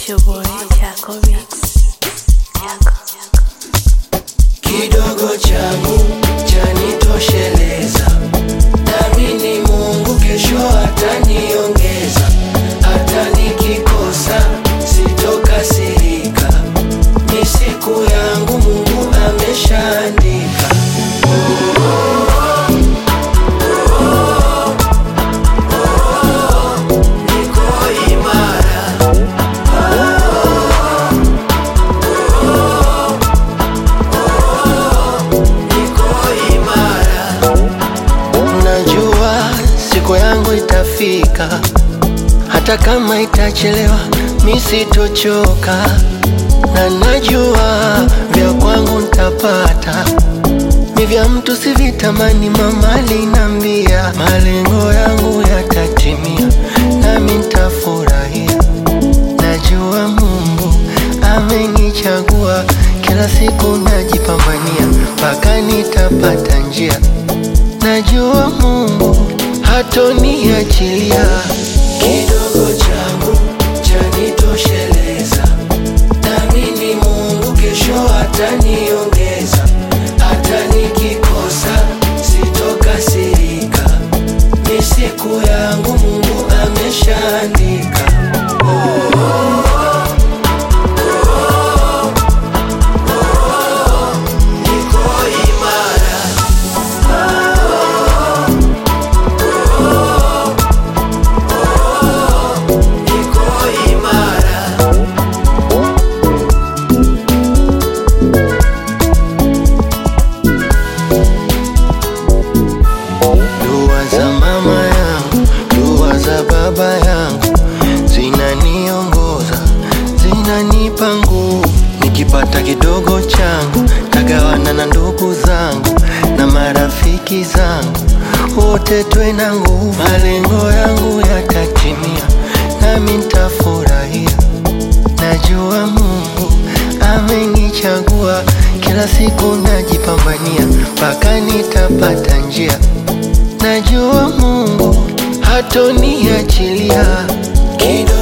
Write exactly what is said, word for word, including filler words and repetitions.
your boy Jaco Beats. Jaco. Kidogo changu chanitosheleza, naamini Mungu kesho ataniongeza. Hata nikikosa sitokasirika, ni siku yangu Mungu ameshaandika. Oh, oh, oh, oh, oh, niko imara. Siku yangu itafika, hata kama itachelewa, mimi sitochoka. Na najua vya kwangu nitapata, ni vya mtu sivitamani. Mama alinambia malengo yangu yatatimia, nami nitafurahia. Najua Mungu amenichagua, kila siku najipambania mpaka nitapata njia. Najua Mungu hatoniachilia. Kidogo changu chanitosheleza, naamini Mungu kesho ataniongeza. Hata nikikosa sitokasirika, ni siku yangu Mungu ameshaandika. Oh, oh, oh. Baba yangu zinaniongoza, zinanipa nguvu. Nikipata kidogo changu tagawana na ndugu zangu na marafiki zangu, wote tuwe na nguvu. Malengo yangu yatatimia, nami nitafurahia. Najua Mungu amenichagua, kila siku najipambania mpaka nitapata njia. Najua Mungu hatoniachilia. Kidogo